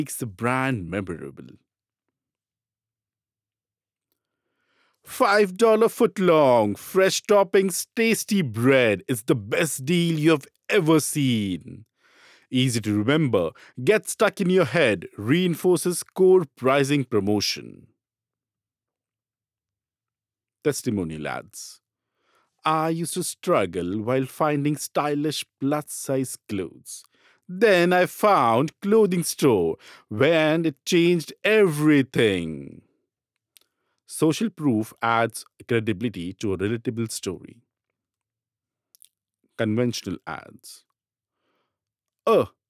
makes the brand memorable. $5 footlong, fresh toppings, tasty bread is the best deal you've ever seen. Easy to remember, gets stuck in your head, reinforces core pricing promotion. Testimonial ads. I used to struggle while finding stylish plus size clothes. Then I found clothing store when it changed everything. Social proof adds credibility to a relatable story. Conventional ads.